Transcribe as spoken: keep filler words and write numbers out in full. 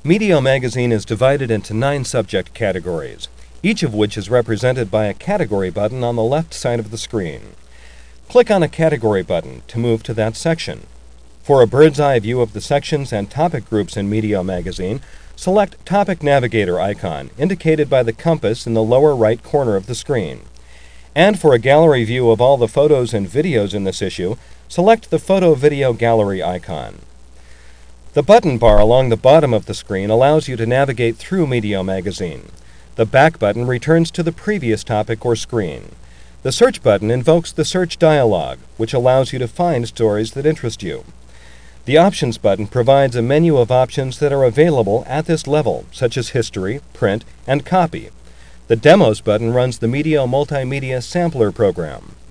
Medio Magazine is divided into nine subject categories, each of which is represented by a category button on the left side of the screen. Click on a category button to move to that section. For a bird's eye view of the sections and topic groups in Medio Magazine, select Topic Navigator icon, indicated by the compass in the lower right corner of the screen. And for a gallery view of all the photos and videos in this issue, select the Photo Video Gallery icon. The button bar along the bottom of the screen allows you to navigate through Medio Magazine. The back button returns to the previous topic or screen. The search button invokes the search dialog, which allows you to find stories that interest you. The Options button provides a menu of options that are available at this level, such as history, print, and copy. The Demos button runs the Medio Multimedia Sampler program.